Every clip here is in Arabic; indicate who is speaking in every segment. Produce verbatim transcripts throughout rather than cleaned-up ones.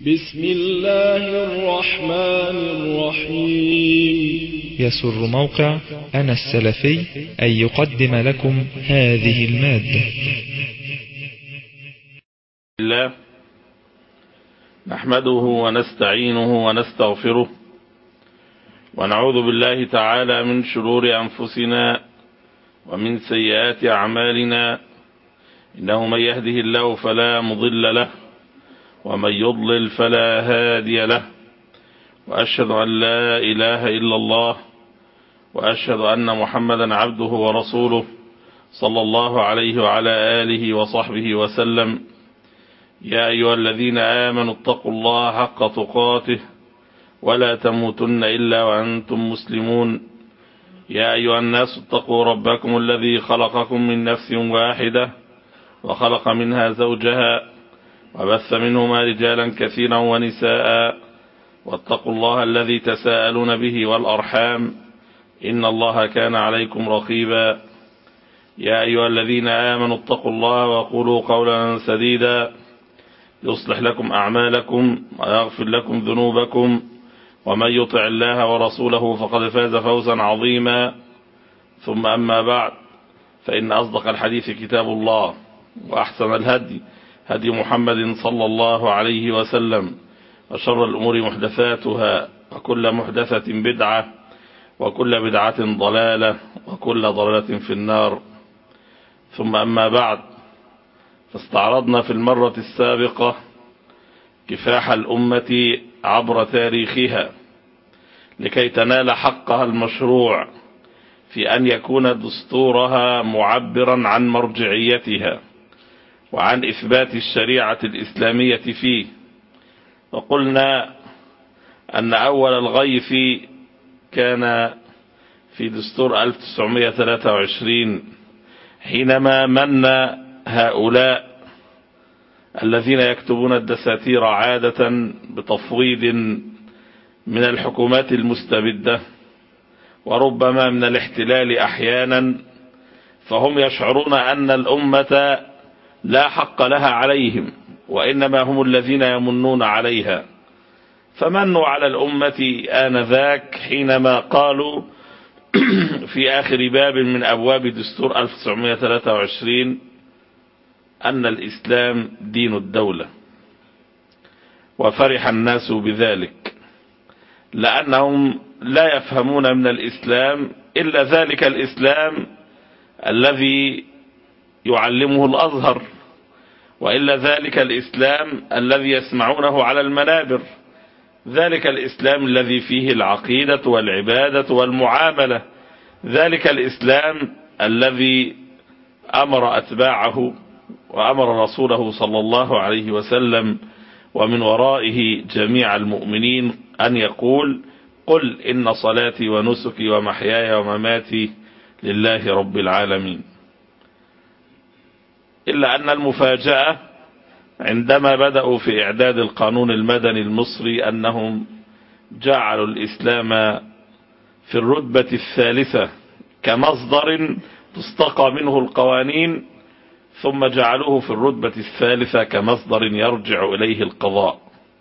Speaker 1: بسم الله الرحمن الرحيم.
Speaker 2: يسر موقع أنا السلفي أن يقدم لكم هذه المادة.
Speaker 3: الله نحمده ونستعينه ونستغفره ونعوذ بالله تعالى من شرور أنفسنا ومن سيئات أعمالنا، إنه من يهده الله فلا مضل له ومن يضلل فلا هادي له، وأشهد أن لا إله إلا الله وأشهد أن محمدا عبده ورسوله صلى الله عليه وعلى آله وصحبه وسلم. يا أيها الذين آمنوا اتقوا الله حق تقاته ولا تموتن إلا وأنتم مسلمون. يا أيها الناس اتقوا ربكم الذي خلقكم من نفس واحدة وخلق منها زوجها وبث منهما رجالا كثيرا ونساء، واتقوا الله الذي تساءلون به والأرحام إن الله كان عليكم رقيبا. يا أيها الذين آمنوا اتقوا الله وقولوا قولا سديدا يصلح لكم أعمالكم ويغفر لكم ذنوبكم، ومن يطع الله ورسوله فقد فاز فوزا عظيما. ثم أما بعد، فإن أصدق الحديث كتاب الله، وأحسن الهدي هدي محمد صلى الله عليه وسلم، وشر الأمور محدثاتها، وكل محدثة بدعة، وكل بدعة ضلالة، وكل ضلالة في النار. ثم أما بعد، فاستعرضنا في المرة السابقة كفاح الأمة عبر تاريخها لكي تنال حقها المشروع في أن يكون دستورها معبرا عن مرجعيتها وعن إثبات الشريعة الإسلامية فيه. وقلنا أن أول الغيث كان في دستور ألف وتسعمائة وثلاثة وعشرين، حينما من هؤلاء الذين يكتبون الدساتير عادة بتفويض من الحكومات المستبدة وربما من الاحتلال أحيانا، فهم يشعرون أن الأمة لا حق لها عليهم، وإنما هم الذين يمنون عليها. فمنوا على الأمة آنذاك حينما قالوا في آخر باب من أبواب دستور ألف وتسعمائة وثلاثة وعشرين أن الإسلام دين الدولة. وفرح الناس بذلك لأنهم لا يفهمون من الإسلام إلا ذلك الإسلام الذي يعلمه الأزهر، وإلا ذلك الإسلام الذي يسمعونه على المنابر، ذلك الإسلام الذي فيه العقيدة والعبادة والمعاملة، ذلك الإسلام الذي أمر أتباعه وأمر رسوله صلى الله عليه وسلم ومن ورائه جميع المؤمنين أن يقول: قل إن صلاتي ونسكي ومحياي ومماتي لله رب العالمين. إلا أن المفاجأة عندما بدأوا في إعداد القانون المدني المصري أنهم جعلوا الإسلام في الرتبة الثالثة كمصدر تستقى منه القوانين، ثم جعلوه في الرتبة الثالثة كمصدر يرجع إليه القضاء.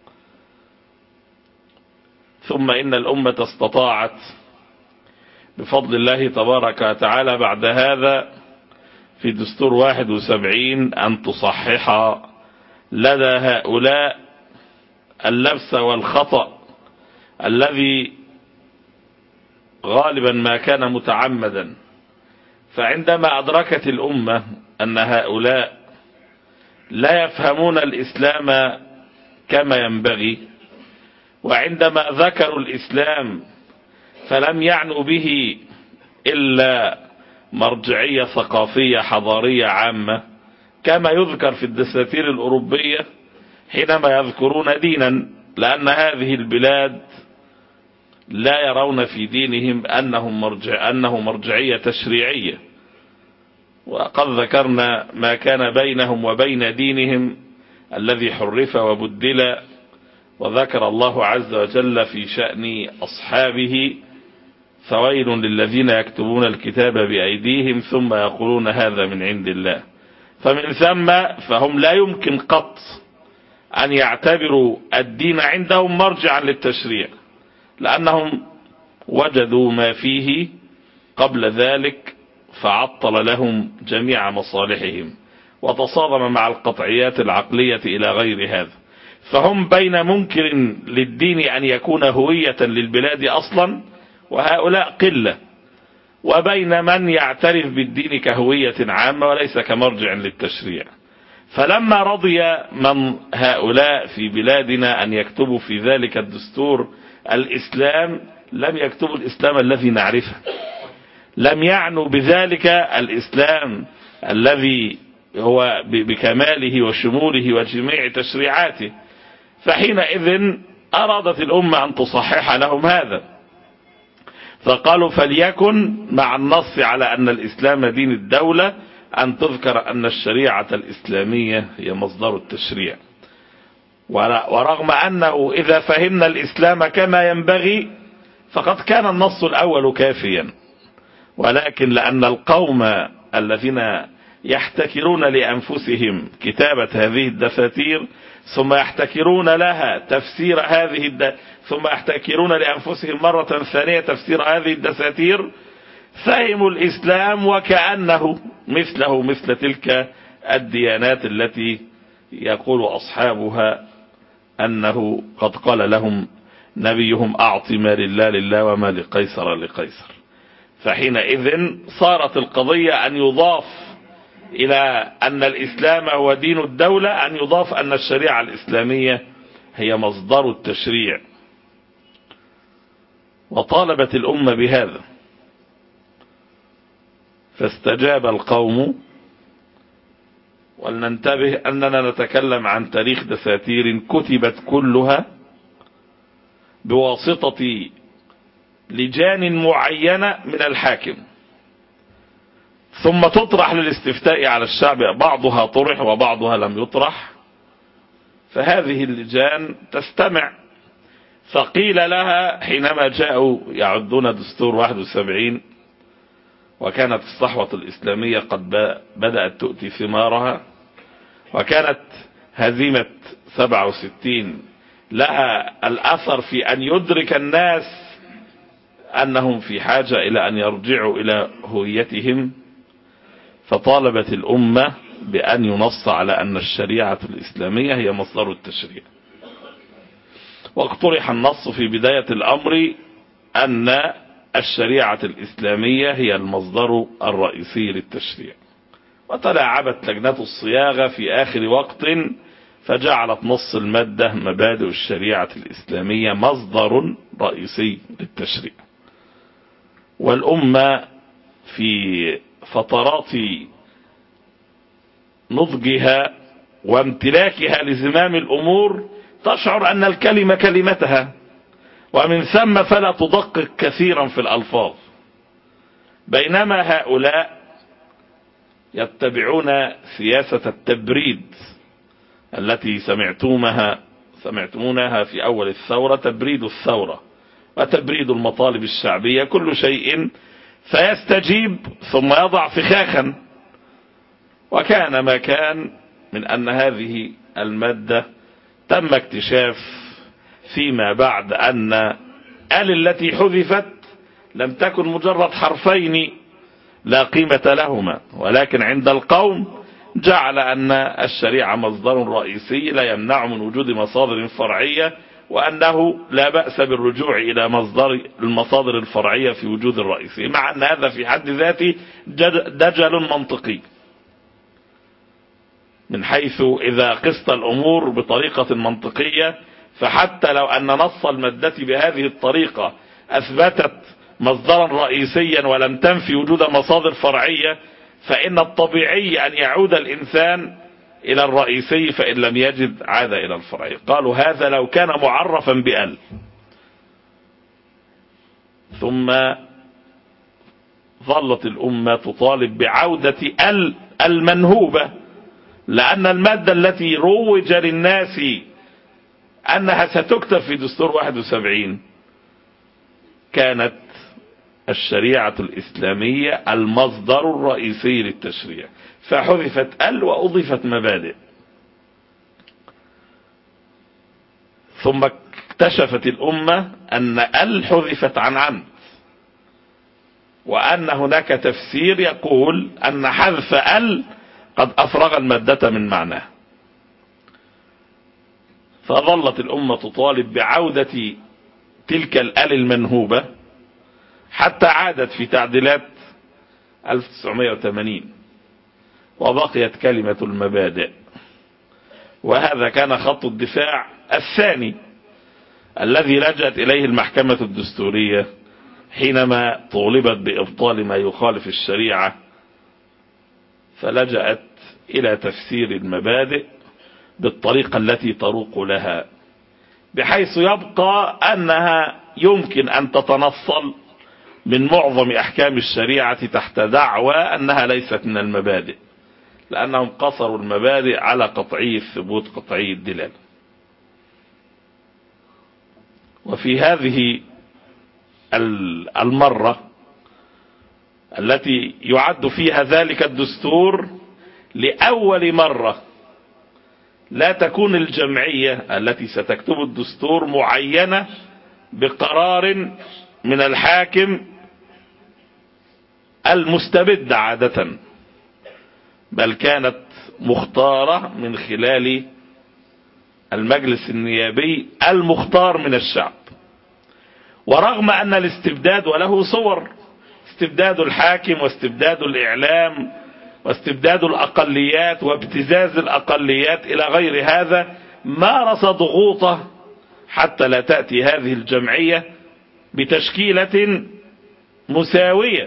Speaker 3: ثم إن الأمة استطاعت بفضل الله تبارك وتعالى بعد هذا في دستور واحد وسبعين أن تصحح لدى هؤلاء اللبس والخطأ الذي غالبا ما كان متعمدا. فعندما أدركت الأمة أن هؤلاء لا يفهمون الإسلام كما ينبغي، وعندما ذكروا الإسلام فلم يعنوا به إلا مرجعية ثقافية حضارية عامة كما يذكر في الدساتير الأوروبية حينما يذكرون دينا، لأن هذه البلاد لا يرون في دينهم أنهم مرجع أنه مرجعية تشريعية. وقد ذكرنا ما كان بينهم وبين دينهم الذي حرف وبدل، وذكر الله عز وجل في شأن أصحابه: فويل للذين يكتبون الكتاب بأيديهم ثم يقولون هذا من عند الله. فمن ثم فهم لا يمكن قط أن يعتبروا الدين عندهم مرجعا للتشريع، لأنهم وجدوا ما فيه قبل ذلك فعطل لهم جميع مصالحهم وتصادم مع القطعيات العقلية إلى غير هذا. فهم بين منكر للدين أن يكون هوية للبلاد أصلا، وهؤلاء قلة، وبين من يعترف بالدين كهوية عامة وليس كمرجع للتشريع. فلما رضي من هؤلاء في بلادنا أن يكتبوا في ذلك الدستور الإسلام، لم يكتبوا الإسلام الذي نعرفه، لم يعنوا بذلك الإسلام الذي هو بكماله وشموله وجميع تشريعاته. فحينئذ أرادت الأمة أن تصحح لهم هذا، فقالوا فليكن مع النص على أن الإسلام دين الدولة أن تذكر أن الشريعة الإسلامية هي مصدر التشريع. ورغم أنه إذا فهمنا الإسلام كما ينبغي فقد كان النص الأول كافيا، ولكن لأن القوم الذين يحتكرون لأنفسهم كتابة هذه الدساتير ثم يحتكرون لها تفسير هذه الد... ثم يحتكرون لأنفسهم مرة ثانية تفسير هذه الدساتير، فهموا الإسلام وكأنه مثله مثل تلك الديانات التي يقول أصحابها أنه قد قال لهم نبيهم أعط ما لله لله وما لقيصر لقيصر. فحينئذ صارت القضية أن يضاف إلى أن الإسلام هو دين الدولة، أن يضاف أن الشريعة الإسلامية هي مصدر التشريع، وطالبت الأمة بهذا. فاستجاب القوم. ولننتبه أننا نتكلم عن تاريخ دساتير كتبت كلها بواسطة لجان معينة من الحاكم، ثم تطرح للاستفتاء على الشعب، بعضها طرح وبعضها لم يطرح. فهذه اللجان تستمع، فقيل لها حينما جاءوا يعدون دستور واحد وسبعين وكانت الصحوة الإسلامية قد بدأت تؤتي ثمارها، وكانت هزيمة سبعة وستين لها الأثر في أن يدرك الناس أنهم في حاجة إلى أن يرجعوا إلى هويتهم، فطالبت الأمة بأن ينص على أن الشريعة الإسلامية هي مصدر التشريع. واقترح النص في بداية الأمر أن الشريعة الإسلامية هي المصدر الرئيسي للتشريع، وتلاعبت لجنة الصياغة في آخر وقت فجعلت نص المادة مبادئ الشريعة الإسلامية مصدر رئيسي للتشريع. والأمة في فترات نضجها وامتلاكها لزمام الأمور تشعر أن الكلمة كلمتها، ومن ثم فلا تدقق كثيرا في الألفاظ، بينما هؤلاء يتبعون سياسة التبريد التي سمعتموها سمعتمونها في أول الثورة، تبريد الثورة وتبريد المطالب الشعبية، كل شيء فيستجيب ثم يضع فخاخا. وكان ما كان من أن هذه المادة تم اكتشاف فيما بعد أن ال التي حذفت لم تكن مجرد حرفين لا قيمة لهما، ولكن عند القوم جعل أن الشريعة مصدر رئيسي لا يمنع من وجود مصادر فرعية، وأنه لا بأس بالرجوع إلى مصدر المصادر الفرعية في وجود الرئيسي، مع أن هذا في حد ذاته دجل منطقي، من حيث إذا قست الأمور بطريقة منطقية، فحتى لو أن نص المادة بهذه الطريقة أثبتت مصدرا رئيسيا ولم تنفي وجود مصادر فرعية، فإن الطبيعي أن يعود الإنسان إلى الرئيسي، فإن لم يجد عاد إلى الفرعي. قالوا هذا لو كان معرفا بأل. ثم ظلت الأمة تطالب بعودة ال المنهوبة، لأن المادة التي روج للناس أنها ستكتب في دستور واحد وسبعين كانت الشريعة الإسلامية المصدر الرئيسي للتشريع، فحذفت ال وأضيفت مبادئ. ثم اكتشفت الأمة أن ال حذفت عن عمد، وأن هناك تفسير يقول أن حذف ال قد أفرغ المادة من معناه. فظلت الأمة تطالب بعودة تلك الال المنهوبة حتى عادت في تعديلات ألف وتسعمائة وثمانين وبقيت كلمة المبادئ. وهذا كان خط الدفاع الثاني الذي لجأت إليه المحكمة الدستورية حينما طولبت بإبطال ما يخالف الشريعة، فلجأت إلى تفسير المبادئ بالطريقة التي تروق لها، بحيث يبقى أنها يمكن أن تتنصل من معظم أحكام الشريعة تحت دعوى أنها ليست من المبادئ، لأنهم قصروا المبادئ على قطعي الثبوت قطعي الدلالة. وفي هذه المرة التي يعد فيها ذلك الدستور لأول مرة لا تكون الجمعية التي ستكتب الدستور معينة بقرار من الحاكم المستبد عادة، بل كانت مختارة من خلال المجلس النيابي المختار من الشعب. ورغم أن الاستبداد وله صور، استبداد الحاكم واستبداد الإعلام واستبداد الأقليات وابتزاز الأقليات إلى غير هذا، مارس ضغوطه حتى لا تأتي هذه الجمعية بتشكيلة مساوية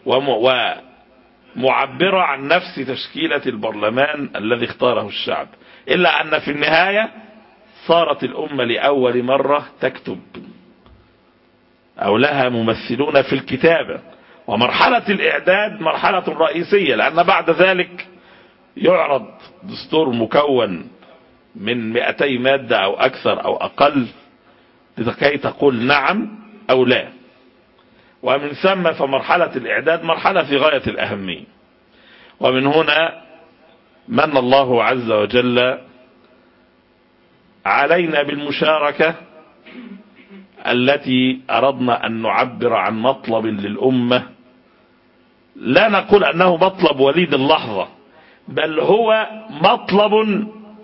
Speaker 3: ومعبرة عن نفس تشكيلة البرلمان الذي اختاره الشعب، إلا أن في النهاية صارت الأمة لأول مرة تكتب أو لها ممثلون في الكتابة. ومرحلة الإعداد مرحلة رئيسية، لأن بعد ذلك يعرض دستور مكون من مئتي مادة أو أكثر أو أقل لكي تقول نعم أو لا. ومن ثم فمرحلة الإعداد مرحلة في غاية الأهمية. ومن هنا من الله عز وجل علينا بالمشاركة التي أردنا أن نعبر عن مطلب للأمة، لا نقول أنه مطلب وليد اللحظة، بل هو مطلب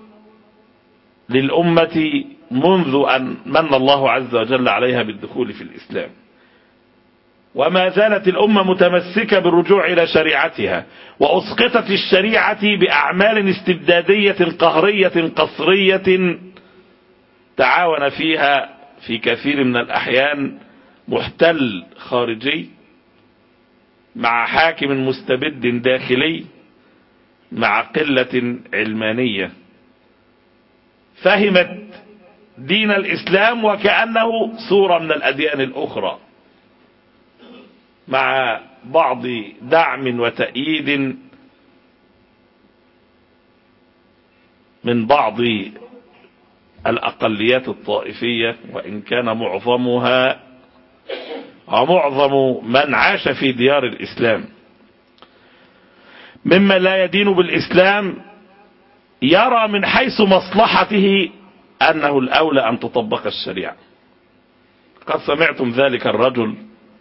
Speaker 3: للأمة منذ أن من الله عز وجل عليها بالدخول في الإسلام. وما زالت الأمة متمسكة بالرجوع إلى شريعتها، وأسقطت الشريعة بأعمال استبدادية قهرية قصرية تعاون فيها في كثير من الأحيان محتل خارجي مع حاكم مستبد داخلي مع قلة علمانية فهمت دين الإسلام وكأنه صورة من الأديان الأخرى، مع بعض دعم وتأييد من بعض الأقليات الطائفية، وإن كان معظمها ومعظم من عاش في ديار الإسلام مما لا يدين بالإسلام يرى من حيث مصلحته أنه الأولى أن تطبق الشريعة. قد سمعتم ذلك الرجل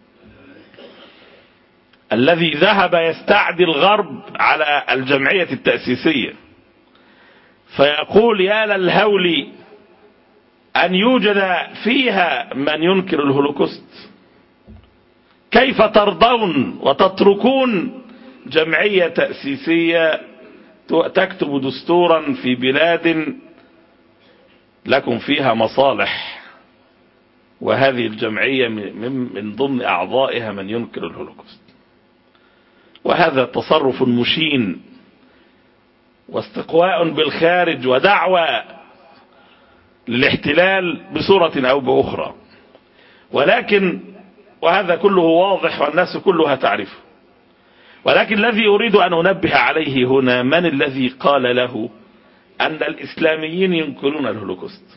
Speaker 3: الذي ذهب يستعدي الغرب على الجمعية التأسيسية فيقول يا للهول أن يوجد فيها من ينكر الهولوكوست، كيف ترضون وتتركون جمعية تأسيسية تكتب دستورا في بلاد لكم فيها مصالح، وهذه الجمعية من ضمن أعضائها من ينكر الهولوكوست. وهذا تصرف مشين واستقواء بالخارج ودعوة للاحتلال بصورة أو بأخرى. ولكن وهذا كله واضح والناس كلها تعرفه، ولكن الذي أريد أن أنبه عليه هنا من الذي قال له أن الإسلاميين ينكرون الهولوكوست،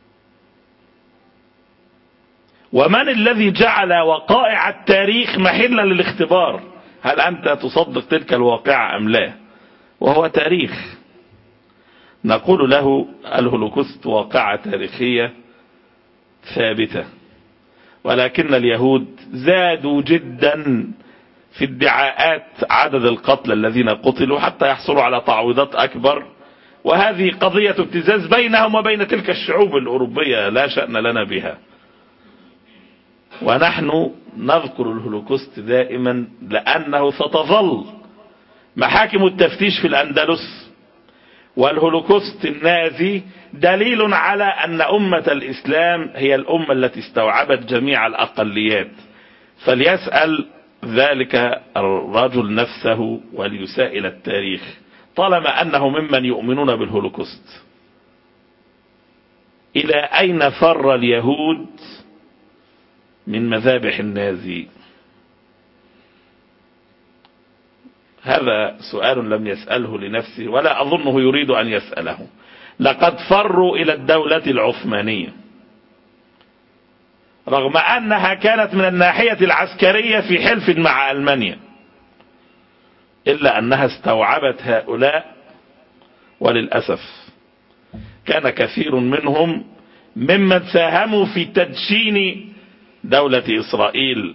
Speaker 3: ومن الذي جعل وقائع التاريخ محلا للاختبار، هل أنت تصدق تلك الواقعة أم لا؟ وهو تاريخ. نقول له الهولوكوست واقعة تاريخية ثابتة، ولكن اليهود زادوا جدا في ادعاءات عدد القتلى الذين قتلوا حتى يحصلوا على تعويضات أكبر، وهذه قضية ابتزاز بينهم وبين تلك الشعوب الأوروبية لا شأن لنا بها. ونحن نذكر الهولوكوست دائما لأنه ستظل محاكم التفتيش في الأندلس والهولوكوست النازي دليل على أن أمة الإسلام هي الأمة التي استوعبت جميع الأقليات. فليسأل ذلك الرجل نفسه وليسائل التاريخ طالما أنه ممن يؤمنون بالهولوكوست. إلى أين فر اليهود من مذابح النازي؟ هذا سؤال لم يسأله لنفسه ولا أظنه يريد أن يسأله. لقد فروا إلى الدولة العثمانية رغم أنها كانت من الناحية العسكرية في حلف مع ألمانيا، إلا أنها استوعبت هؤلاء، وللأسف كان كثير منهم ممن ساهموا في تدشين دولة إسرائيل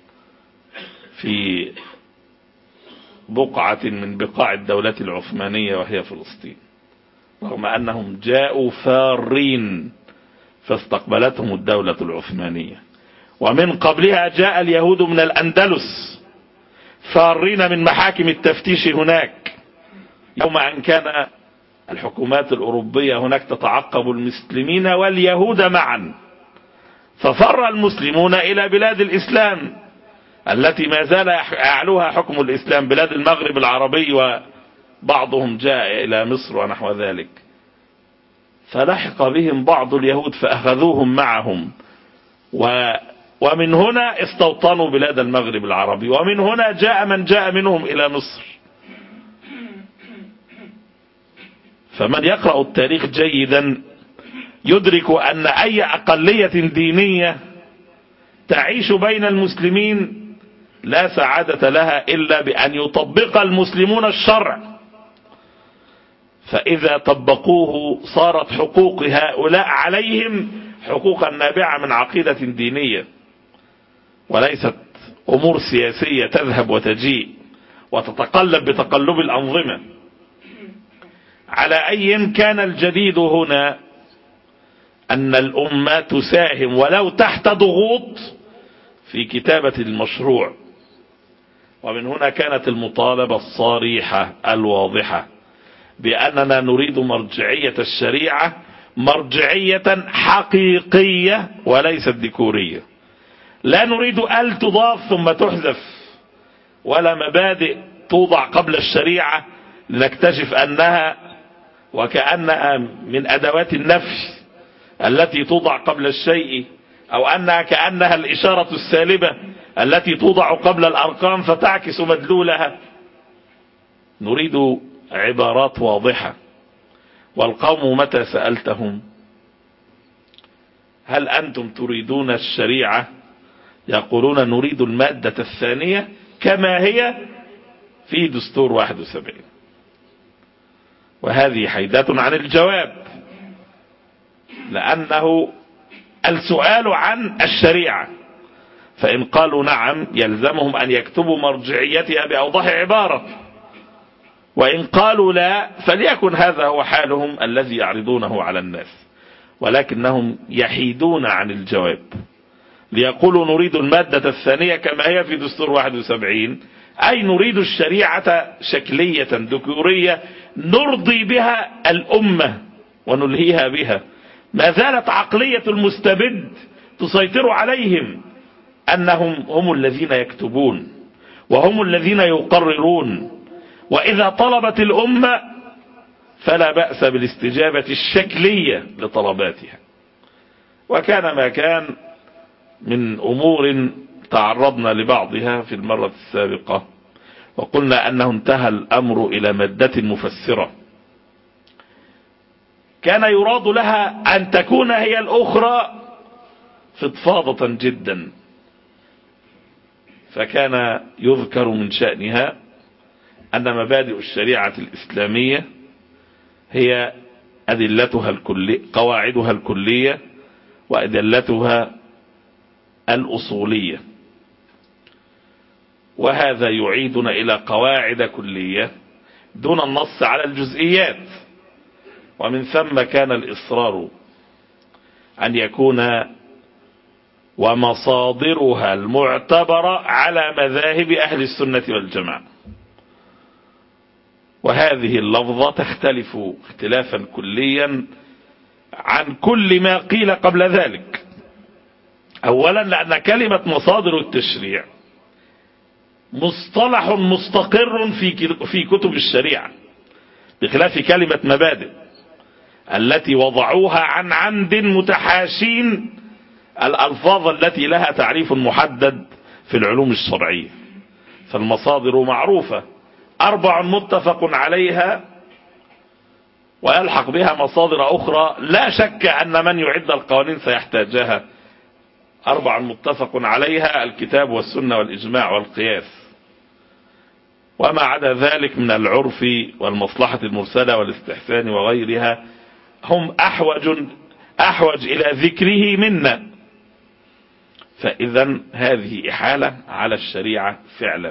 Speaker 3: في بقعة من بقاع الدولة العثمانية وهي فلسطين، رغم أنهم جاءوا فارين فاستقبلتهم الدولة العثمانية. ومن قبلها جاء اليهود من الأندلس فارين من محاكم التفتيش هناك، يوم أن كان الحكومات الأوروبية هناك تتعقب المسلمين واليهود معا، ففر المسلمون إلى بلاد الإسلام التي ما زال يعلوها حكم الإسلام، بلاد المغرب العربي، وبعضهم جاء إلى مصر ونحو ذلك. فلحق بهم بعض اليهود فأخذوهم معهم، و ومن هنا استوطنوا بلاد المغرب العربي، ومن هنا جاء من جاء منهم إلى مصر. فمن يقرأ التاريخ جيدا يدرك أن أي أقلية دينية تعيش بين المسلمين لا سعادة لها إلا بأن يطبق المسلمون الشرع، فإذا طبقوه صارت حقوق هؤلاء عليهم حقوقا نابعة من عقيدة دينية، وليست أمور سياسية تذهب وتجيء وتتقلب بتقلب الأنظمة. على أي كان الجديد هنا أن الأمة تساهم ولو تحت ضغوط في كتابة المشروع، ومن هنا كانت المطالبة الصريحة الواضحة بأننا نريد مرجعية الشريعة مرجعية حقيقية وليست ديكورية. لا نريد أل تضاف ثم تحذف، ولا مبادئ توضع قبل الشريعة لنكتشف أنها وكأنها من أدوات النفي التي توضع قبل الشيء، أو أنها كأنها الإشارة السالبة التي توضع قبل الأرقام فتعكس مدلولها. نريد عبارات واضحة. والقوم متى سألتهم هل أنتم تريدون الشريعة يقولون نريد المادة الثانية كما هي في دستور واحد وسبعين، وهذه حيدة عن الجواب، لأنه السؤال عن الشريعة، فإن قالوا نعم يلزمهم أن يكتبوا مرجعيتها بأوضح عبارة، وإن قالوا لا فليكن هذا هو حالهم الذي يعرضونه على الناس، ولكنهم يحيدون عن الجواب ليقولوا نريد المادة الثانية كما هي في دستور واحد وسبعين، أي نريد الشريعة شكلية ديكورية نرضي بها الأمة ونلهيها بها. ما زالت عقلية المستبد تسيطر عليهم أنهم هم الذين يكتبون وهم الذين يقررون، وإذا طلبت الأمة فلا بأس بالاستجابة الشكلية لطلباتها. وكان ما كان من أمور تعرضنا لبعضها في المرة السابقة، وقلنا أنه انتهى الأمر إلى مادة مفسرة كان يراد لها أن تكون هي الأخرى فضفاضة جدا، فكان يذكر من شأنها أن مبادئ الشريعة الإسلامية هي أدلتها الكلية، قواعدها الكلية وأدلتها الأصولية. وهذا يعيدنا إلى قواعد كلية دون النص على الجزئيات، ومن ثم كان الإصرار أن يكون ومصادرها المعتبرة على مذاهب أهل السنة والجماعة. وهذه اللفظة تختلف اختلافا كليا عن كل ما قيل قبل ذلك. أولا لأن كلمة مصادر التشريع مصطلح مستقر في في كتب الشريعة، بخلاف كلمة مبادئ التي وضعوها عن عمد متحاشين الألفاظ التي لها تعريف محدد في العلوم الشرعية. فالمصادر معروفة أربع متفق عليها، ويلحق بها مصادر أخرى لا شك أن من يعد القوانين سيحتاجها. أربع متفق عليها: الكتاب والسنة والإجماع والقياس، وما عدا ذلك من العرف والمصلحة المرسلة والاستحسان وغيرها هم أحوج أحوج إلى ذكره منا. فإذا هذه إحالة على الشريعة فعلا،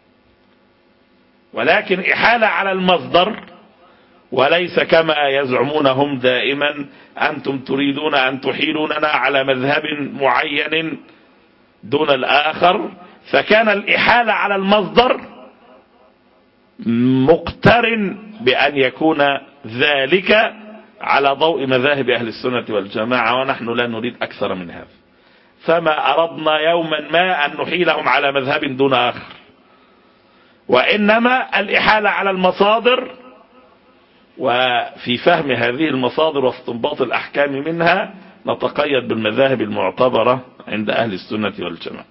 Speaker 3: ولكن إحالة على المصدر، وليس كما يزعمون هم دائما أنتم تريدون أن تحيلوننا على مذهب معين دون الآخر. فكان الإحالة على المصدر مقترن بأن يكون ذلك على ضوء مذاهب أهل السنة والجماعة، ونحن لا نريد أكثر من هذا. فما أردنا يوما ما أن نحيلهم على مذهب دون آخر، وإنما الإحالة على المصادر، وفي فهم هذه المصادر واستنباط الأحكام منها نتقيد بالمذاهب المعتبرة عند أهل السنة والجماعة.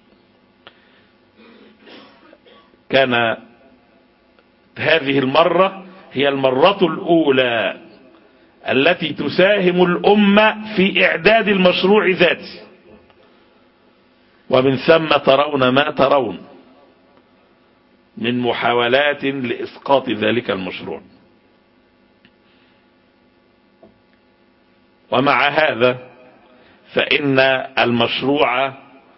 Speaker 3: كان هذه المرة هي المرة الأولى التي تساهم الأمة في إعداد المشروع ذاته، ومن ثم ترون ما ترون من محاولات لإسقاط ذلك المشروع. ومع هذا فإن المشروع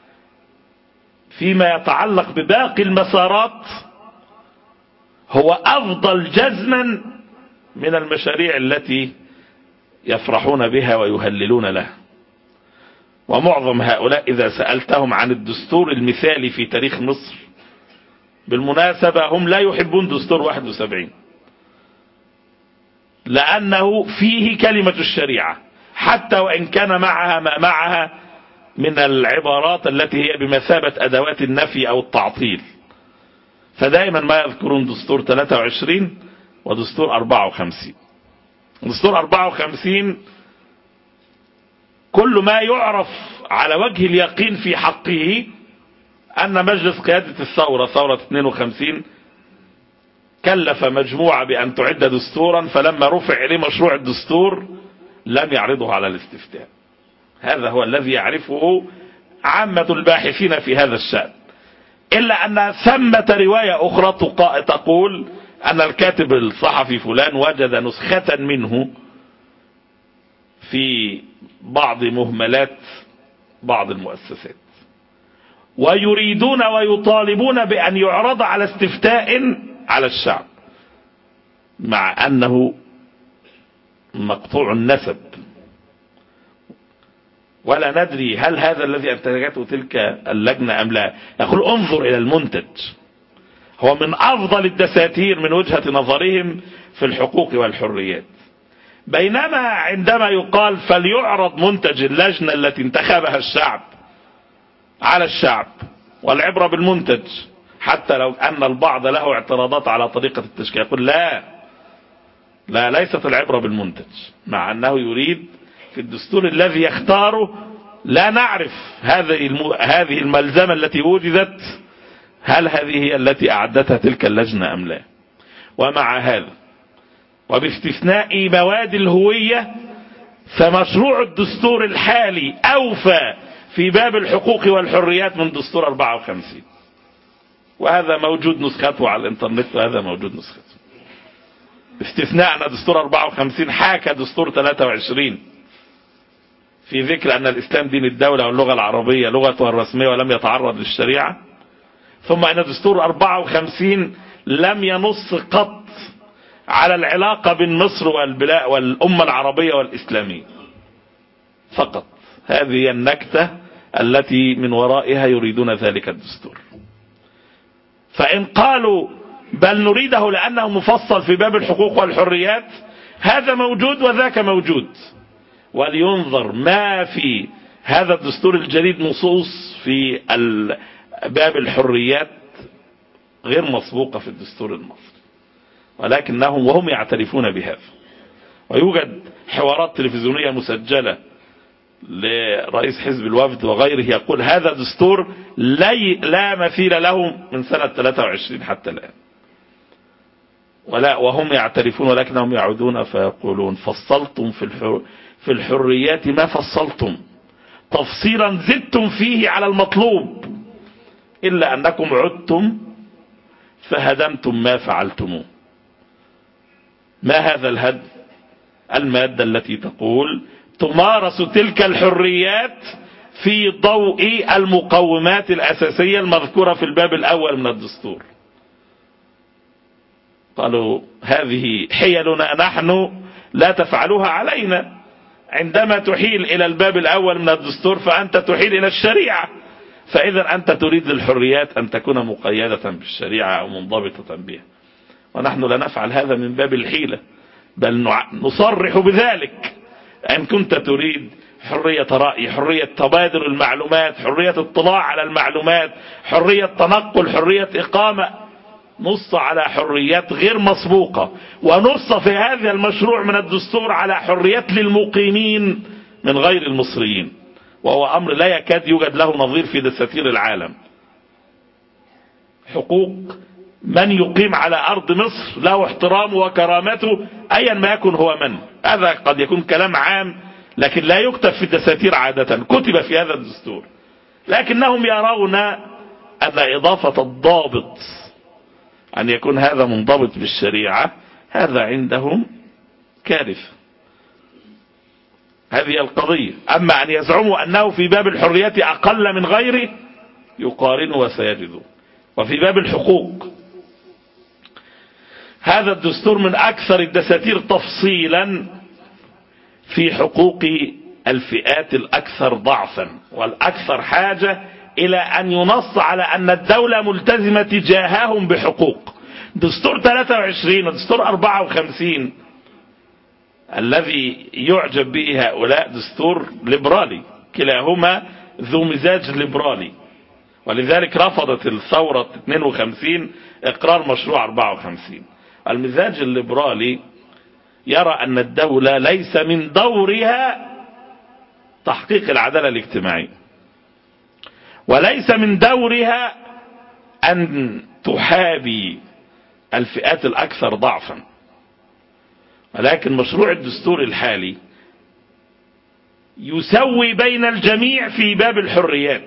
Speaker 3: فيما يتعلق بباقي المسارات هو أفضل جزما من المشاريع التي يفرحون بها ويهللون لها. ومعظم هؤلاء إذا سألتهم عن الدستور المثالي في تاريخ مصر، بالمناسبة هم لا يحبون دستور واحد وسبعين، لأنه فيه كلمة الشريعة، حتى وإن كان معها ما معها من العبارات التي هي بمثابة أدوات النفي أو التعطيل. فدائما ما يذكرون دستور ثلاثة وعشرين ودستور أربعة وخمسين. دستور أربعة وخمسين كل ما يعرف على وجه اليقين في حقه أن مجلس قيادة الثورة ثورة اثنين وخمسين كلف مجموعة بأن تعد دستورا، فلما رفع إليه مشروع الدستور لم يعرضه على الاستفتاء. هذا هو الذي يعرفه عامة الباحثين في هذا الشأن، إلا أن ثمة رواية أخرى تقول أن الكاتب الصحفي فلان وجد نسخة منه في بعض مهملات بعض المؤسسات، ويريدون ويطالبون بأن يعرض على استفتاء على الشعب، مع أنه مقطوع النسب. ولا ندري هل هذا الذي انتجته تلك اللجنة أم لا. يقول انظر إلى المنتج، هو من أفضل الدساتير من وجهة نظرهم في الحقوق والحريات، بينما عندما يقال فليعرض منتج اللجنة التي انتخبها الشعب على الشعب، والعبرة بالمنتج، حتى لو أن البعض له اعتراضات على طريقة التشكيل، يقول لا لا ليست العبرة بالمنتج، مع أنه يريد في الدستور الذي يختاره لا نعرف هذه هذه الملزمة التي وجدت هل هذه هي التي أعدتها تلك اللجنة أم لا. ومع هذا وباستثناء مواد الهوية فمشروع الدستور الحالي أوفى في باب الحقوق والحريات من دستور أربعة وخمسين، وهذا موجود نسخته على الانترنت، وهذا موجود نسخته، باستثناء أن دستور أربعة وخمسين حاكى دستور ثلاثة وعشرين في ذكر أن الإسلام دين الدولة واللغة العربية لغتها الرسمية ولم يتعرض للشريعة، ثم أن دستور أربعة وخمسين لم ينص قط على العلاقة بين مصر والبلاد والأمة العربية والإسلامية فقط. هذه النكتة التي من ورائها يريدون ذلك الدستور. فإن قالوا بل نريده لأنه مفصل في باب الحقوق والحريات، هذا موجود وذاك موجود، ولينظر ما في هذا الدستور الجديد نصوص في باب الحريات غير مسبوقة في الدستور المصري، ولكنهم وهم يعترفون بهذا. ويوجد حوارات تلفزيونية مسجلة لرئيس حزب الوفد وغيره يقول هذا دستور لا مثيل له من سنة ثلاثة وعشرين حتى الآن، ولا وهم يعترفون، ولكنهم يعودون فيقولون فصلتم في الحر في الحريات ما فصلتم تفصيلا زدتم فيه على المطلوب، إلا أنكم عدتم فهدمتم ما فعلتموه. ما هذا الهدم؟ المادة التي تقول تمارس تلك الحريات في ضوء المقومات الأساسية المذكورة في الباب الأول من الدستور. قالوا هذه حيلنا نحن لا تفعلوها علينا، عندما تحيل إلى الباب الأول من الدستور فأنت تحيل إلى الشريعة، فإذا أنت تريد الحريات أن تكون مقيدة بالشريعة أو منضبطة بها، ونحن لا نفعل هذا من باب الحيلة، بل نصرح بذلك. إن كنت تريد حرية رأي، حرية تبادل المعلومات، حرية اطلاع على المعلومات، حرية تنقل، حرية إقامة، نص على حريات غير مسبوقة، ونص في هذا المشروع من الدستور على حريات للمقيمين من غير المصريين، وهو أمر لا يكاد يوجد له نظير في دساتير العالم. حقوق من يقيم على أرض مصر له احترامه وكرامته أيا ما يكن هو من. هذا قد يكون كلام عام لكن لا يكتب في الدساتير عادة، كتب في هذا الدستور، لكنهم يرون أن إضافة الضابط أن يكون هذا منضبط بالشريعة هذا عندهم كارثة. هذه القضية. أما أن يزعموا أنه في باب الحريات أقل من غيره يقارنوا وسيجدوا. وفي باب الحقوق هذا الدستور من أكثر الدساتير تفصيلا في حقوق الفئات الأكثر ضعفا والأكثر حاجة إلى أن ينص على أن الدولة ملتزمة تجاههم بحقوق. دستور ثلاثة وعشرين ودستور أربعة وخمسين الذي يعجب به هؤلاء دستور ليبرالي، كلاهما ذو مزاج ليبرالي، ولذلك رفضت الثورة اثنين وخمسين إقرار مشروع أربعة وخمسين. المزاج الليبرالي يرى أن الدولة ليس من دورها تحقيق العدالة الاجتماعية، وليس من دورها أن تحابي الفئات الأكثر ضعفا، ولكن مشروع الدستور الحالي يسوي بين الجميع في باب الحريات،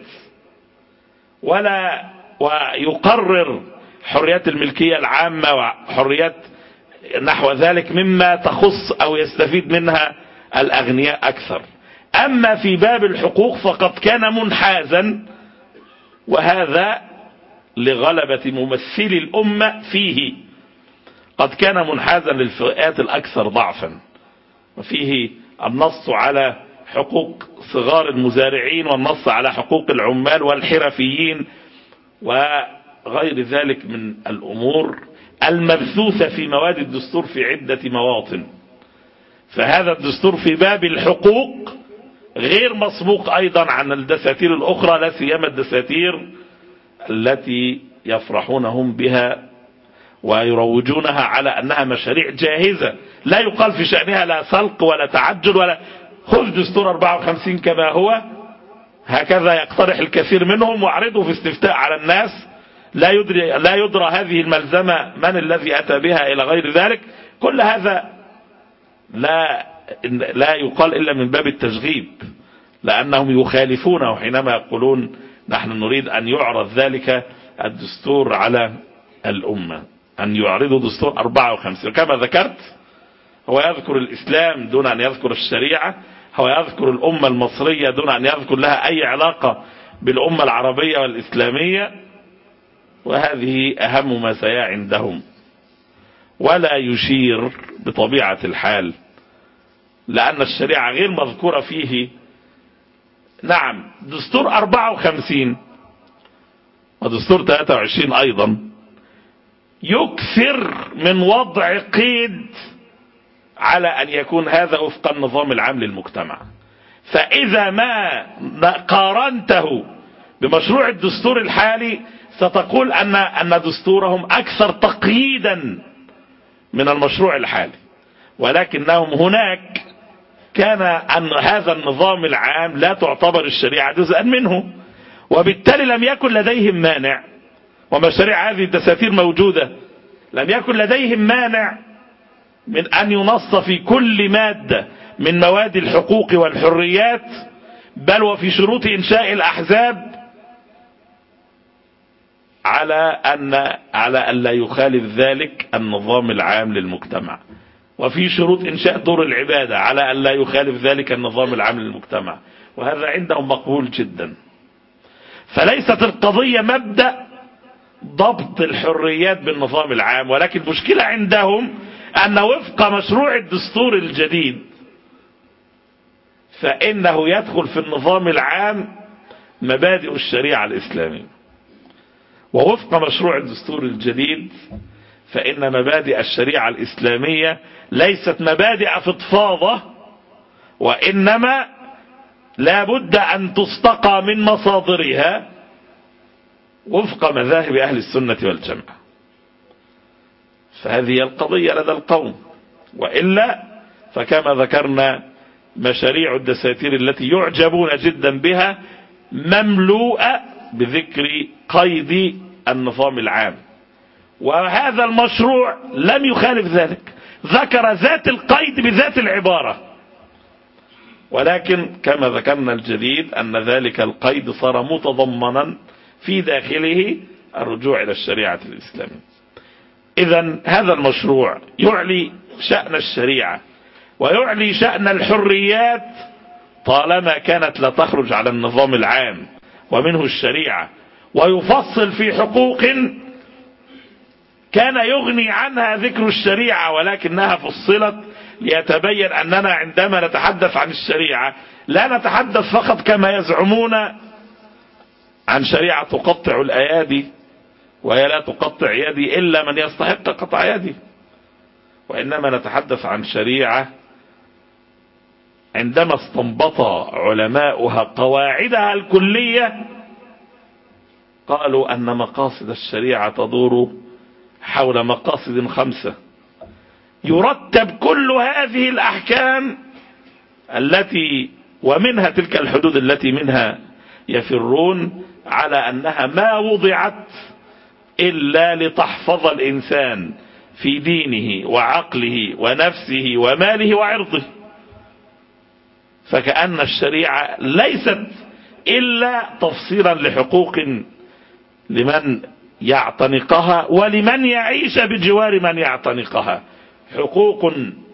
Speaker 3: ولا ويقرر حريات الملكية العامة وحريات نحو ذلك مما تخص أو يستفيد منها الأغنياء أكثر. أما في باب الحقوق فقد كان منحازا، وهذا لغلبة ممثلي الأمة فيه، قد كان منحازا للفئات الأكثر ضعفا، وفيه النص على حقوق صغار المزارعين والنص على حقوق العمال والحرفيين وغير ذلك من الأمور المبثوثة في مواد الدستور في عدة مواطن. فهذا الدستور في باب الحقوق غير مسبوق أيضا عن الدساتير الأخرى، لا سيما الدساتير التي يفرحونهم بها ويروجونها على أنها مشاريع جاهزة لا يقال في شأنها لا سلق ولا تعجل ولا خذ دستور أربعة وخمسين كما هو، هكذا يقترح الكثير منهم واعرضه في استفتاء على الناس، لا يدري لا يدرى هذه الملزمة من الذي أتى بها إلى غير ذلك. كل هذا لا لا يقال إلا من باب التشغيب، لأنهم يخالفونه حينما يقولون نحن نريد أن يعرض ذلك الدستور على الأمة، أن يعرضوا دستور أربعة وخمسين. كما ذكرت هو يذكر الإسلام دون أن يذكر الشريعة، هو يذكر الأمة المصرية دون أن يذكر لها أي علاقة بالأمة العربية والإسلامية، وهذه أهم ما سيا عندهم، ولا يشير بطبيعة الحال، لأن الشريعة غير مذكورة فيه. نعم، دستور أربعة وخمسين ودستور ثلاثة وعشرين أيضا يكثر من وضع قيد على أن يكون هذا وفق النظام العام للمجتمع. فإذا ما قارنته بمشروع الدستور الحالي ستقول أن أن دستورهم أكثر تقييدا من المشروع الحالي، ولكنهم هناك كان أن هذا النظام العام لا تعتبر الشريعة جزءا منه، وبالتالي لم يكن لديهم مانع، ومشاريع هذه الدساتير موجودة، لم يكن لديهم مانع من أن ينص في كل مادة من مواد الحقوق والحريات، بل وفي شروط إنشاء الأحزاب، على أن على أن لا يخالف ذلك النظام العام للمجتمع، وفي شروط إنشاء دور العبادة على أن لا يخالف ذلك النظام العام للمجتمع، وهذا عندهم مقبول جدا. فليست القضية مبدأ ضبط الحريات بالنظام العام، ولكن المشكلة عندهم أن وفق مشروع الدستور الجديد فإنه يدخل في النظام العام مبادئ الشريعة الإسلامية، ووفق مشروع الدستور الجديد فإن مبادئ الشريعة الإسلامية ليست مبادئ فضفاضة، وإنما لا بد أن تستقى من مصادرها وفق مذاهب أهل السنة والجماعة. فهذه القضية لدى القوم، وإلا فكما ذكرنا مشاريع الدساتير التي يعجبون جدا بها مملوءة بذكر قيد النظام العام، وهذا المشروع لم يخالف ذلك، ذكر ذات القيد بذات العبارة، ولكن كما ذكرنا الجديد أن ذلك القيد صار متضمنا في داخله الرجوع إلى الشريعة الإسلامية. إذن هذا المشروع يعلي شأن الشريعة ويعلي شأن الحريات طالما كانت لا تخرج على النظام العام ومنه الشريعة، ويفصل في حقوق كان يغني عنها ذكر الشريعة ولكنها فصلت ليتبين أننا عندما نتحدث عن الشريعة لا نتحدث فقط كما يزعمون عن شريعة تقطع الأيادي، وهي لا تقطع يدي إلا من يستحق قطع يدي، وإنما نتحدث عن شريعة عندما استنبط علماؤها قواعدها الكلية قالوا أن مقاصد الشريعة تدور حول مقاصد خمسة، يرتب كل هذه الأحكام التي ومنها تلك الحدود التي منها يفرون على أنها ما وضعت إلا لتحفظ الإنسان في دينه وعقله ونفسه وماله وعرضه. فكأن الشريعة ليست إلا تفصيلا لحقوق لمن يعتنقها ولمن يعيش بجوار من يعتنقها، حقوق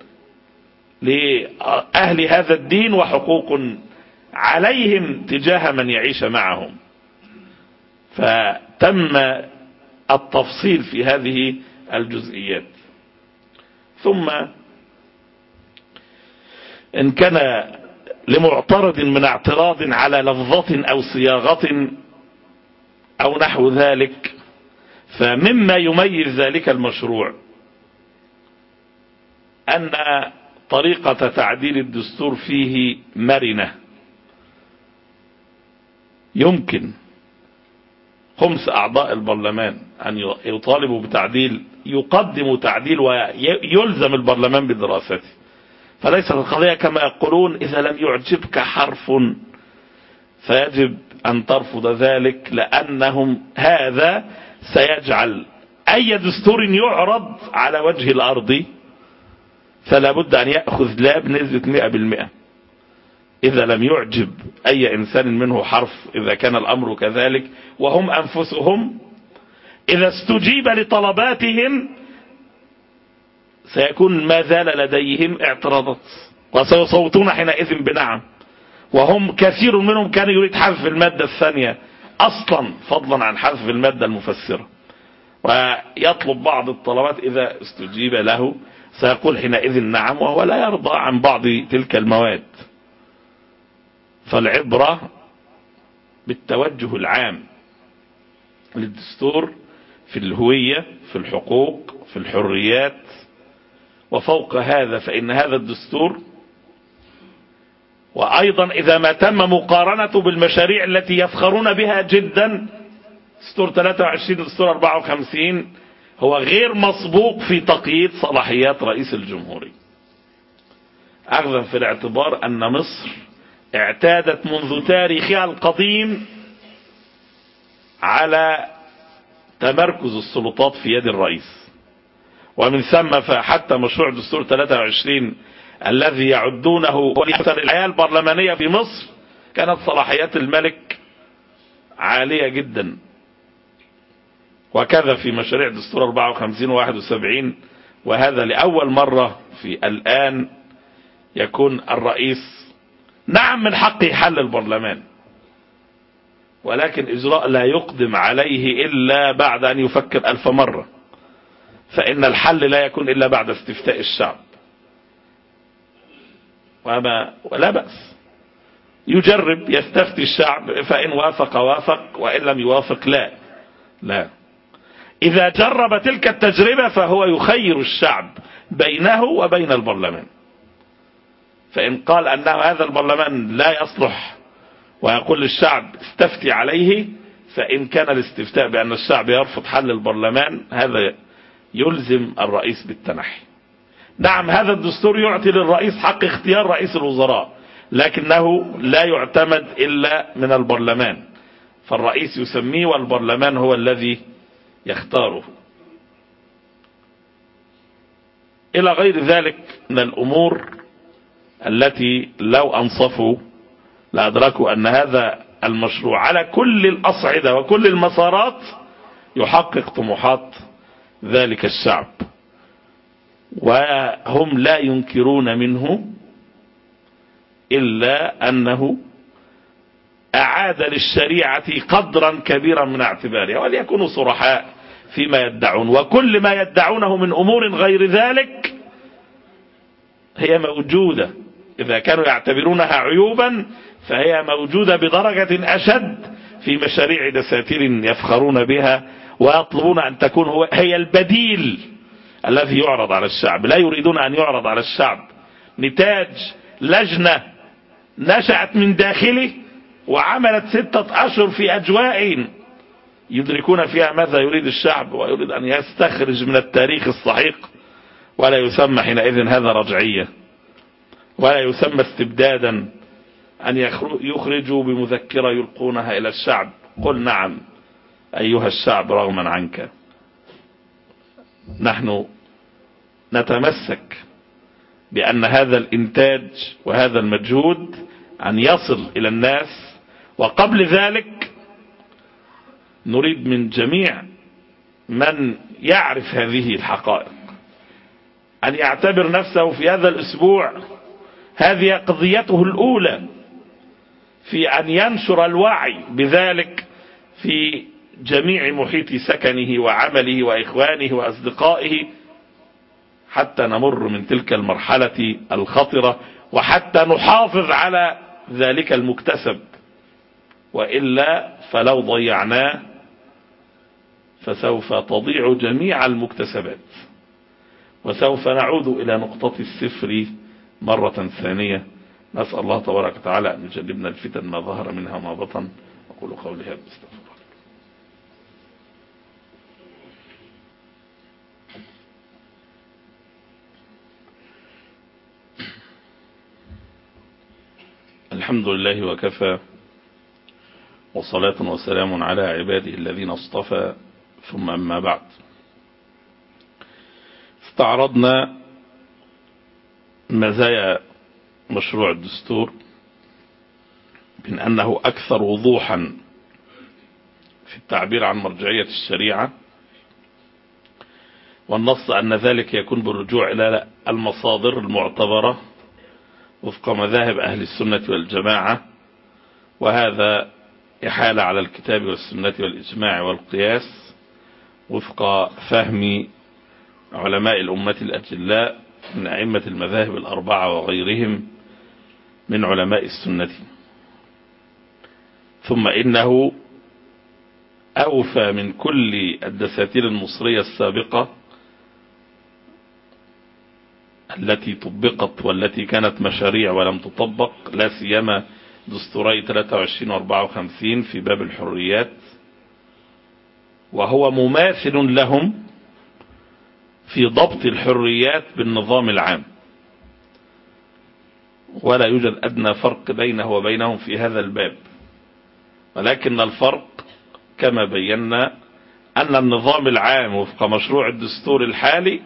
Speaker 3: لأهل هذا الدين وحقوق عليهم تجاه من يعيش معهم. فتم التفصيل في هذه الجزئيات. ثم إن كان لمعترض من اعتراض على لفظة أو صياغة أو نحو ذلك، فمما يميز ذلك المشروع أن طريقة تعديل الدستور فيه مرنة. يمكن خمس أعضاء البرلمان أن يطالبوا بتعديل، يقدموا تعديل ويلزم البرلمان بدراسته. فليست القضية كما يقولون إذا لم يعجبك حرف فيجب أن ترفض ذلك، لأنهم هذا سيجعل أي دستور يعرض على وجه الأرض فلا بد أن يأخذ لا بنسبة مئة بالمئة. إذا لم يعجب أي إنسان منه حرف، إذا كان الأمر كذلك، وهم أنفسهم إذا استجيب لطلباتهم سيكون ما زال لديهم اعتراضات. وسيصوتون حينئذ بنعم، وهم كثير منهم كان يريد حذف المادة الثانية أصلا فضلا عن حذف المادة المفسرة، ويطلب بعض الطلبات إذا استجيب له سيقول حينئذ نعم، وهو لا يرضى عن بعض تلك المواد. فالعبرة بالتوجه العام للدستور في الهوية، في الحقوق، في الحريات، وفوق هذا فإن هذا الدستور، وأيضا إذا ما تم مقارنته بالمشاريع التي يفخرون بها جدا، دستور ثلاثة وعشرين دستور أربعة وخمسين هو غير مسبوق في تقييد صلاحيات رئيس الجمهورية، أخذا في الاعتبار أن مصر اعتادت منذ تاريخها القديم على تمركز السلطات في يد الرئيس. ومن ثم فحتى مشروع دستور ثلاثة وعشرين الذي يعدونه أكثر الحياة البرلمانية في مصر كانت صلاحيات الملك عالية جدا، وكذا في مشاريع دستور أربعة وخمسين وواحد وسبعين. وهذا لأول مرة في الآن يكون الرئيس نعم من حقه حل البرلمان، ولكن إجراء لا يقدم عليه إلا بعد أن يفكر ألف مرة، فإن الحل لا يكون إلا بعد استفتاء الشعب. وما ولا بأس يجرب يستفتي الشعب، فإن وافق وافق وإن لم يوافق لا لا إذا جرب تلك التجربة فهو يخير الشعب بينه وبين البرلمان، فإن قال أن هذا البرلمان لا يصلح ويقول للشعب استفتي عليه، فإن كان الاستفتاء بأن الشعب يرفض حل البرلمان هذا يلزم الرئيس بالتنحي. نعم هذا الدستور يعطي للرئيس حق اختيار رئيس الوزراء، لكنه لا يعتمد إلا من البرلمان، فالرئيس يسميه والبرلمان هو الذي يختاره. إلى غير ذلك من الأمور التي لو أنصفوا لأدركوا أن هذا المشروع على كل الأصعدة وكل المسارات يحقق طموحات ذلك الشعب، وهم لا ينكرون منه إلا أنه أعاد للشريعة قدرا كبيرا من اعتبارها، وليكونوا صرحاء فيما يدعون، وكل ما يدعونه من أمور غير ذلك هي موجودة. إذا كانوا يعتبرونها عيوبا فهي موجودة بدرجة أشد في مشاريع دساتير يفخرون بها، ويطلبون أن تكون هو هي البديل الذي يعرض على الشعب. لا يريدون أن يعرض على الشعب نتاج لجنة نشأت من داخله وعملت ستة أشهر في أجواء يدركون فيها ماذا يريد الشعب، ويريد أن يستخرج من التاريخ الصحيح، ولا يسمى حينئذ هذا رجعية، ولا يسمى استبدادا أن يخرجوا بمذكرة يلقونها إلى الشعب قل نعم أيها الشعب رغما عنك. نحن نتمسك بأن هذا الإنتاج وهذا المجهود أن يصل إلى الناس، وقبل ذلك نريد من جميع من يعرف هذه الحقائق أن يعتبر نفسه في هذا الأسبوع هذه قضيته الأولى في أن ينشر الوعي بذلك في جميع محيط سكنه وعمله وإخوانه وأصدقائه، حتى نمر من تلك المرحلة الخطرة، وحتى نحافظ على ذلك المكتسب، وإلا فلو ضيعناه فسوف تضيع جميع المكتسبات، وسوف نعود إلى نقطة الصفر مرة ثانية. نسأل الله تبارك وتعالى أن يجنبنا الفتن ما ظهر منها ما بطن. أقول قولي هذا استغفر الله. الحمد لله وكفى، وصلاة وسلام على عباده الذين اصطفى، ثم أما بعد. استعرضنا مزايا مشروع الدستور من أنه أكثر وضوحا في التعبير عن مرجعية الشريعة، والنص أن ذلك يكون بالرجوع إلى المصادر المعتبرة وفق مذاهب أهل السنة والجماعة، وهذا إحالة على الكتاب والسنة والإجماع والقياس وفق فهم علماء الأمة الأجلاء من أئمة المذاهب الأربعة وغيرهم من علماء السنة. ثم إنه أوفى من كل الدساتير المصرية السابقة التي طبقت والتي كانت مشاريع ولم تطبق، لا سيما دستوري ثلاثة وعشرين و أربعة وخمسين في باب الحريات، وهو مماثل لهم في ضبط الحريات بالنظام العام، ولا يوجد أدنى فرق بينه وبينهم في هذا الباب. ولكن الفرق كما بينا أن النظام العام وفق مشروع الدستور الحالي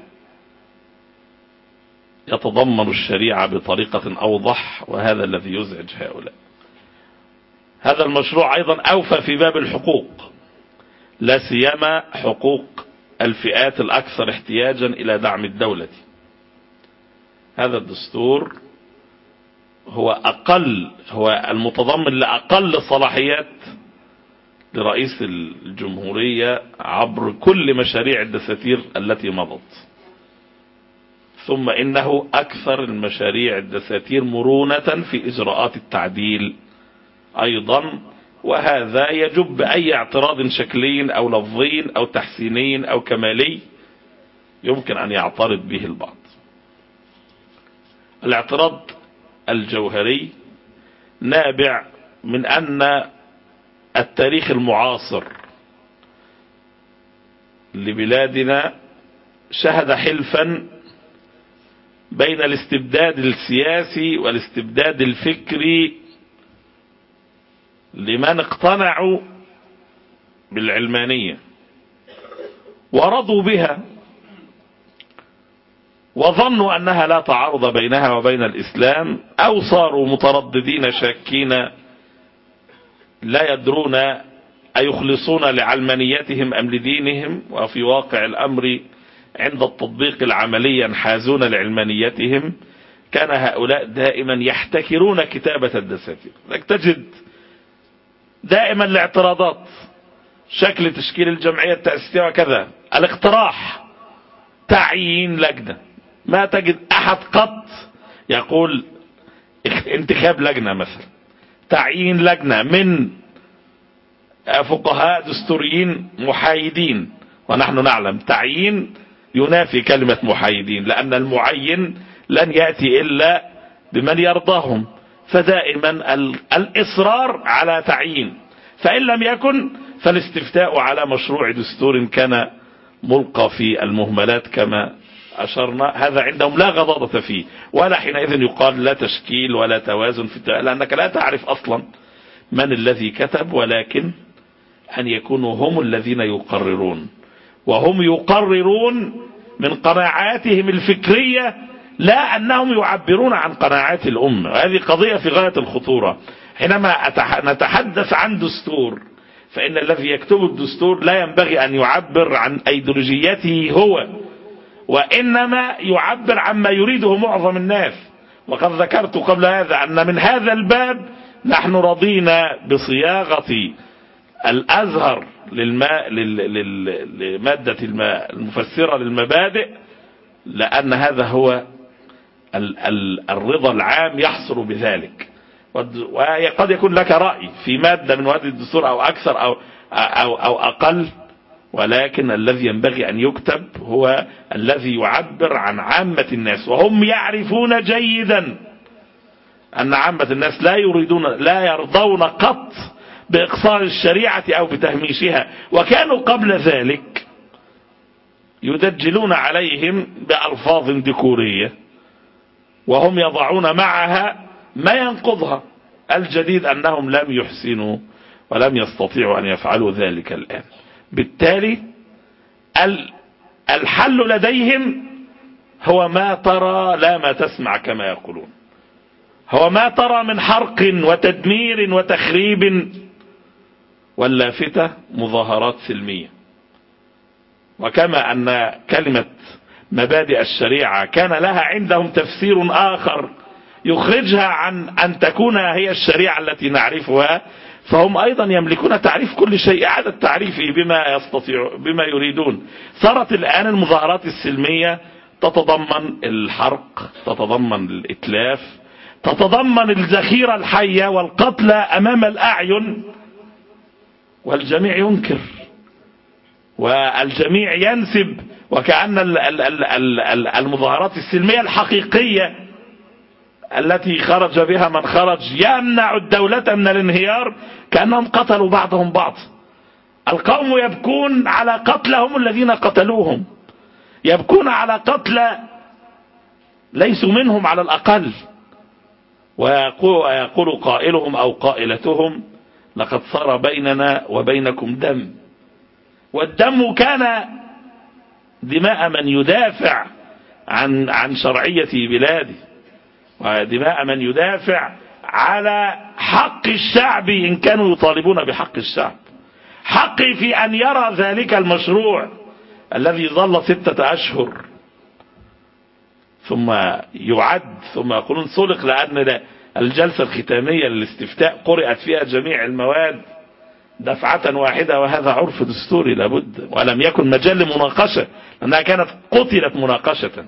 Speaker 3: يتضمن الشريعة بطريقة أوضح، وهذا الذي يزعج هؤلاء. هذا المشروع أيضا أوفى في باب الحقوق، لا سيما حقوق الفئات الأكثر احتياجا إلى دعم الدولة. هذا الدستور هو أقل هو المتضمن لأقل صلاحيات لرئيس الجمهورية عبر كل مشاريع الدساتير التي مضت. ثم إنه أكثر المشاريع الدساتير مرونة في إجراءات التعديل أيضا، وهذا يجب أي اعتراض شكلي أو لفظي أو تحسيني أو كمالي يمكن أن يعترض به البعض. الاعتراض الجوهري نابع من أن التاريخ المعاصر لبلادنا شهد حلفا بين الاستبداد السياسي والاستبداد الفكري لمن اقتنعوا بالعلمانية ورضوا بها وظنوا أنها لا تعارض بينها وبين الإسلام، أو صاروا مترددين شاكين لا يدرون أيخلصون لعلمانيتهم أم لدينهم، وفي واقع الأمر عند التطبيق العملي ينحازون لعلمانيتهم. كان هؤلاء دائما يحتكرون كتابة الدساتير. لك تجد دائما الاعتراضات، شكل تشكيل الجمعية التأسيسية وكذا، الاقتراح، تعيين لجنة. ما تجد أحد قط يقول انتخاب لجنة مثلا، تعيين لجنة من فقهاء دستوريين محايدين، ونحن نعلم تعيين ينافي كلمة محايدين، لأن المعين لن يأتي إلا بمن يرضاهم، فدائما الإصرار على تعيين، فإن لم يكن فالاستفتاء على مشروع دستور كان ملقى في المهملات كما أشرنا. هذا عندهم لا غضاضة فيه، ولا حينئذ يقال لا تشكيل ولا توازن في التوازن، لأنك لا تعرف أصلا من الذي كتب، ولكن أن يكونوا هم الذين يقررون، وهم يقررون من قناعاتهم الفكرية، لا أنهم يعبرون عن قناعات الأمة. وهذه قضية في غاية الخطورة. حينما نتحدث عن دستور، فإن الذي يكتب الدستور لا ينبغي أن يعبر عن أيديولوجيته هو، وإنما يعبر عما يريده معظم الناس. وقد ذكرت قبل هذا أن من هذا الباب نحن رضينا بصياغة الأزهر للماء لمادة الماء المفسرة للمبادئ، لأن هذا هو الرضا العام يحصل بذلك. وقد يكون لك رأي في مادة من مواد الدستور أو أكثر أو, أو, أو أقل، ولكن الذي ينبغي أن يكتب هو الذي يعبر عن عامة الناس، وهم يعرفون جيدا أن عامة الناس لا يريدون لا يرضون قط بإقصاء الشريعة أو بتهميشها، وكانوا قبل ذلك يدجلون عليهم بألفاظ ديكورية وهم يضعون معها ما ينقضها. الجديد أنهم لم يحسنوا ولم يستطيعوا أن يفعلوا ذلك الآن. بالتالي الحل لديهم هو ما ترى لا ما تسمع كما يقولون، هو ما ترى من حرق وتدمير وتخريب، واللافتة مظاهرات سلمية. وكما أن كلمة مبادئ الشريعة كان لها عندهم تفسير آخر يخرجها عن أن تكون هي الشريعة التي نعرفها، فهم أيضا يملكون تعريف كل شيء، إعادة تعريفه بما يستطيع بما يريدون. صارت الآن المظاهرات السلمية تتضمن الحرق، تتضمن الإتلاف، تتضمن الذخيرة الحية والقتل أمام الأعين، والجميع ينكر والجميع ينسب، وكأن المظاهرات السلمية الحقيقية التي خرج بها من خرج يمنع الدولة من الانهيار كأنهم قتلوا بعضهم بعض. القوم يبكون على قتلهم الذين قتلوهم، يبكون على قتل ليسوا منهم على الأقل، ويقول قائلهم أو قائلتهم: لقد صار بيننا وبينكم دم، والدم كان دماء من يدافع عن عن شرعية بلاده، ودماء من يدافع على حق الشعب إن كانوا يطالبون بحق الشعب، حقي في أن يرى ذلك المشروع الذي ظل ستة أشهر ثم يعد ثم يقولون سلق، لأن الجلسة الختامية للاستفتاء قرأت فيها جميع المواد دفعة واحدة، وهذا عرف دستوري لابد، ولم يكن مجال لمناقشة لأنها كانت قتلت مناقشة.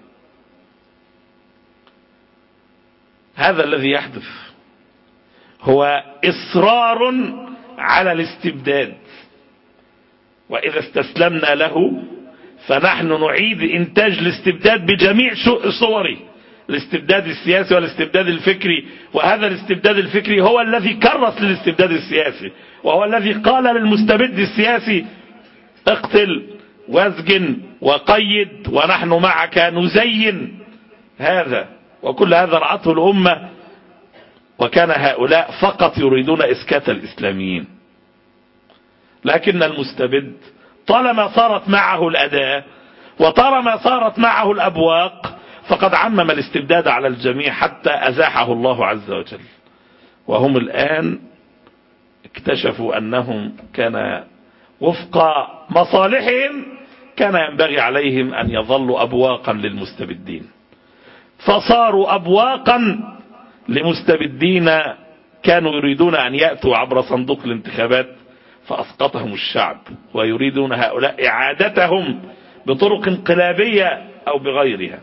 Speaker 3: هذا الذي يحدث هو إصرار على الاستبداد، وإذا استسلمنا له فنحن نعيد إنتاج الاستبداد بجميع صوره، الاستبداد السياسي والاستبداد الفكري. وهذا الاستبداد الفكري هو الذي كرس للاستبداد السياسي، وهو الذي قال للمستبد السياسي: اقتل واسجن وقيد ونحن معك نزين هذا. وكل هذا رأته الأمة، وكان هؤلاء فقط يريدون إسكات الإسلاميين. لكن المستبد طالما صارت معه الأداة وطالما صارت معه الأبواق فقد عمم الاستبداد على الجميع حتى أزاحه الله عز وجل. وهم الآن اكتشفوا أنهم كان وفق مصالحهم كان ينبغي عليهم أن يظلوا أبواقا للمستبدين، فصاروا أبواقا لمستبدين كانوا يريدون أن يأتوا عبر صندوق الانتخابات فأسقطهم الشعب، ويريدون هؤلاء إعادتهم بطرق انقلابية أو بغيرها.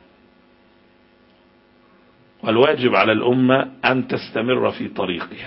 Speaker 3: والواجب على الأمة أن تستمر في طريقها،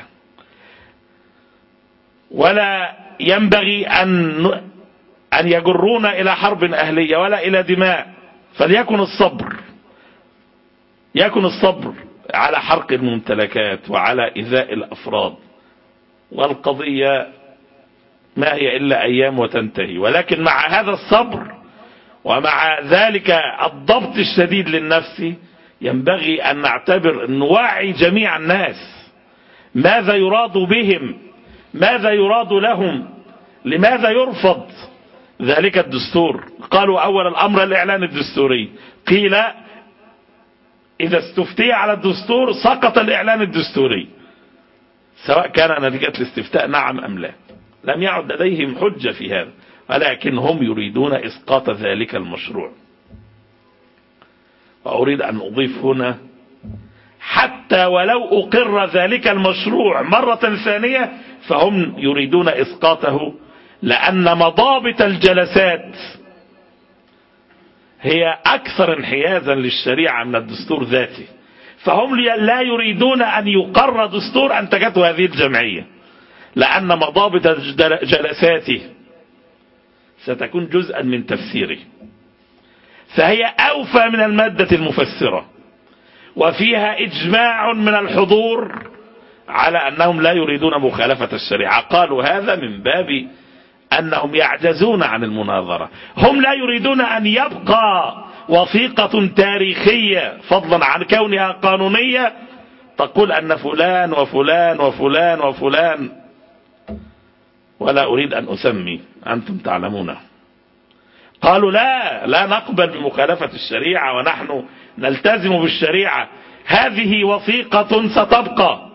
Speaker 3: ولا ينبغي أن أن يجرونا إلى حرب أهلية ولا إلى دماء. فليكن الصبر يكن الصبر على حرق الممتلكات وعلى إيذاء الأفراد، والقضية ما هي إلا أيام وتنتهي. ولكن مع هذا الصبر ومع ذلك الضبط الشديد للنفس ينبغي أن نعتبر أن نوعي جميع الناس ماذا يراد بهم، ماذا يراد لهم، لماذا يرفض ذلك الدستور. قالوا أول الأمر الإعلان الدستوري، قيل إذا استفتي على الدستور سقط الإعلان الدستوري، سواء كان نتيجة الاستفتاء نعم أم لا. لم يعد لديهم حجة في هذا، ولكن هم يريدون إسقاط ذلك المشروع. وأريد أن أضيف هنا حتى ولو أقر ذلك المشروع مرة ثانية فهم يريدون إسقاطه، لأن مضابط الجلسات هي أكثر انحيازا للشريعة من الدستور ذاته. فهم لا يريدون أن يقر دستور أنتجته هذه الجمعية، لأن مضابط جلساته ستكون جزءا من تفسيره، فهي أوفى من المادة المفسرة، وفيها إجماع من الحضور على أنهم لا يريدون مخالفة الشريعة. قالوا هذا من باب أنهم يعجزون عن المناظرة. هم لا يريدون أن يبقى وثيقة تاريخية فضلا عن كونها قانونية تقول أن فلان وفلان وفلان وفلان، ولا أريد أن أسمي، أنتم تعلمونه. قالوا لا لا نقبل بمخالفة الشريعة ونحن نلتزم بالشريعة، هذه وثيقة ستبقى.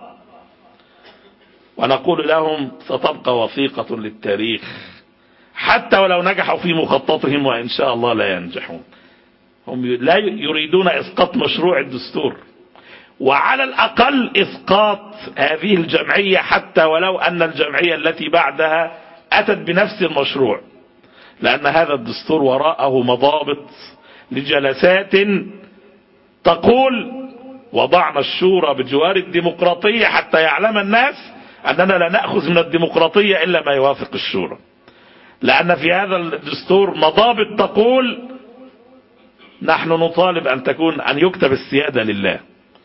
Speaker 3: ونقول لهم ستبقى وثيقة للتاريخ حتى ولو نجحوا في مخططهم، وإن شاء الله لا ينجحون. هم لا يريدون إسقاط مشروع الدستور، وعلى الأقل إسقاط هذه الجمعية، حتى ولو أن الجمعية التي بعدها أتت بنفس المشروع، لأن هذا الدستور وراءه مضابط لجلسات تقول وضعنا الشورى بجوار الديمقراطية حتى يعلم الناس أننا لا نأخذ من الديمقراطية إلا ما يوافق الشورى، لأن في هذا الدستور مضابط تقول نحن نطالب أن تكون أن يكتب السيادة لله.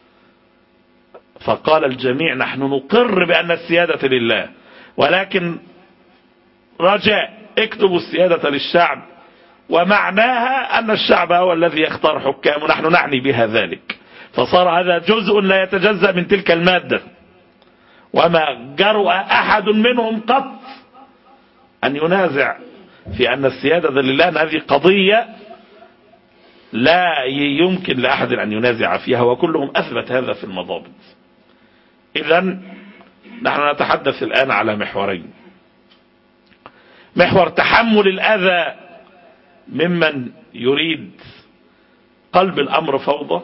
Speaker 3: فقال الجميع نحن نقر بأن السيادة لله، ولكن رجاء اكتبوا السيادة للشعب، ومعناها أن الشعب هو الذي يختار حكام، ونحن نعني بها ذلك. فصار هذا جزء لا يتجزأ من تلك المادة، وما جرؤ أحد منهم قط أن ينازع في أن السيادة لله، أن هذه قضية لا يمكن لأحد أن ينازع فيها، وكلهم أثبت هذا في المضابط. إذن نحن نتحدث الآن على محورين: محور تحمل الأذى ممن يريد قلب الأمر فوضى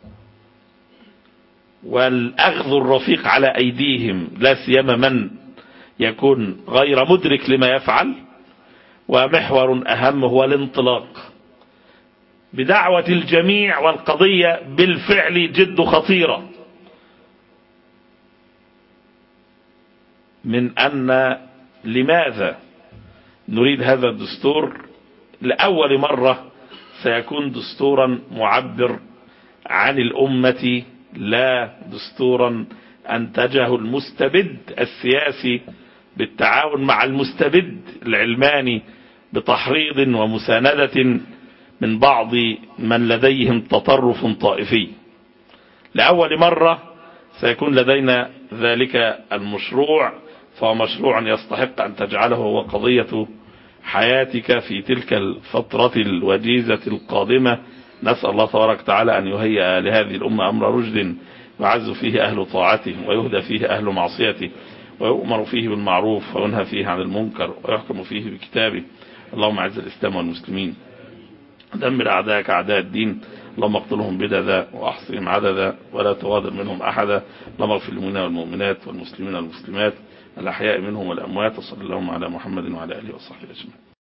Speaker 3: والأخذ الرفيق على أيديهم، لا سيما من يكون غير مدرك لما يفعل. ومحور أهم هو الانطلاق بدعوة الجميع، والقضية بالفعل جد خطيرة، من أن لماذا نريد هذا الدستور؟ لأول مرة سيكون دستورا معبر عن الأمة، لا دستورا أنتجه المستبد السياسي بالتعاون مع المستبد العلماني بتحريض ومساندة من بعض من لديهم تطرف طائفي. لأول مرة سيكون لدينا ذلك المشروع، فهو مشروع يستحق أن تجعله هو قضية حياتك في تلك الفترة الوجيزة القادمة. نسأل الله تبارك وتعالى أن يهيئ لهذه الأمة أمر رشد يعز فيه أهل طاعته، ويهدى فيه أهل معصيته، ويؤمر فيه بالمعروف وينهى فيه عن المنكر، ويحكم فيه بكتابه. اللهم اعز الإسلام والمسلمين، دمر أعداءك أعداء الدين، اللهم اقتلهم بددا وأحصهم عددا ولا تغادر منهم أحدا. اللهم اغفر للمؤمنين والمؤمنات والمسلمين والمسلمات الأحياء منهم والأموات، وصلى اللهم على محمد وعلى آله وصحبه أجمعين.